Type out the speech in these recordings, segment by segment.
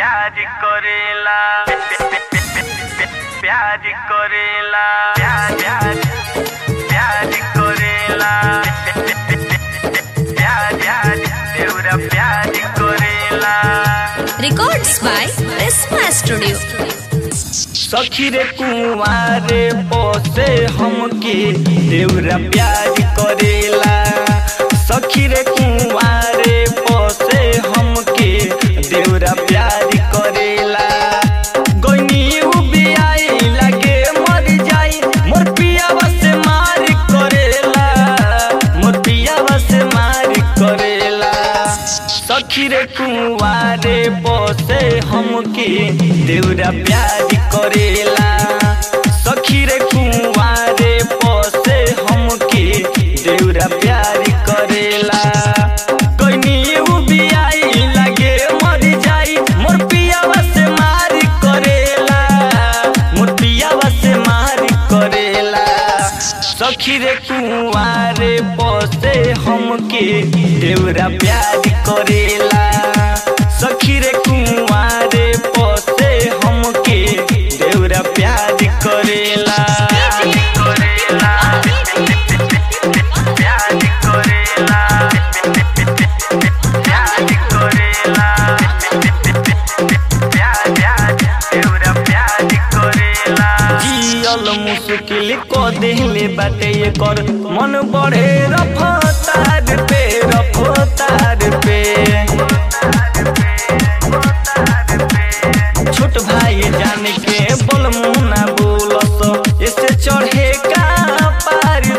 प्यार करेला प्यार करेला प्यार करेला देवरा प्यार करेला। Records by Prisma Studio। सखी रे कुंवारे पोसे हमके देवरा प्यार करेला। सखी रे कुंवारे पोसे हमके देवरा प्यार करेला। गोइनी उबियाई लागे मर जाई मोर पियावा से मार करेला। मोर पियावा से मार करेला। सखी रे कुंवारे पोसे हमके देवरा प्यार करेला। सखी रे कुंवारे पोसे हमके देवरा प्यार करेला। कोइनी उबियाई लागे मर जाई मोर पियावा से मार करेला। मोर पियावा से मार करेला। सखी रे कुंवारे पोसे हमके देवरा प्यार करेला। सखी रे कुंवारे पोसे हमके देवरा प्यार करेला। मुश्किल को देहले बाटे ये कर मन बढ़े रफ्तार पे रफ्तार पे। छोट भाई जान के बोल मुना बोलस ऐसे चढ़े का पार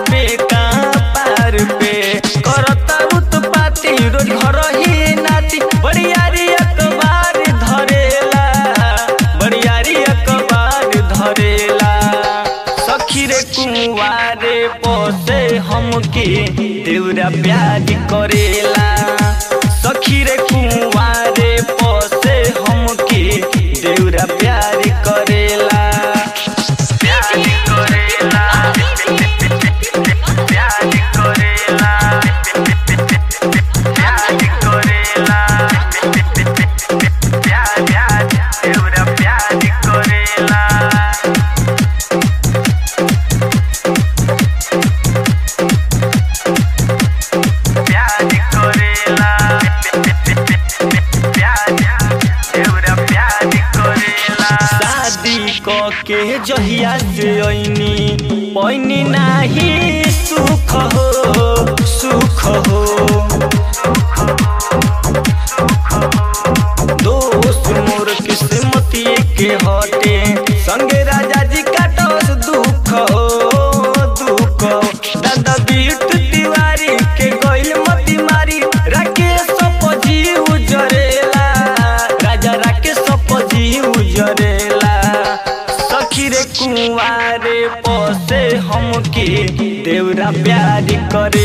पे करता उत्पाती रोज घर ही नाती बड़ियारी अखबार धरेला। बड़ियारी अखबार धरेला। सखी रे कुंवारे पोसे हमके देवरा प्यार करेला। सखी रे कुंवारे पोसे हमके देवरा प्यार करेला। प्यार करेला प्यार करेला प्यार करेला देवरा प्यार करेला। के जहिया से ओइनी पैनी नाही सुख हो सुख हो। दोस्त मोर किस्मती के हटे संगे राजा जी काटस दुख हो दुख। दादा बीट तिवारी के गइल मती मारी राकेश पजी उजरेला। राजा राकेश पजी उजरेला। सखी रे कुंवारे पोसे हमके देवरा प्यार करे।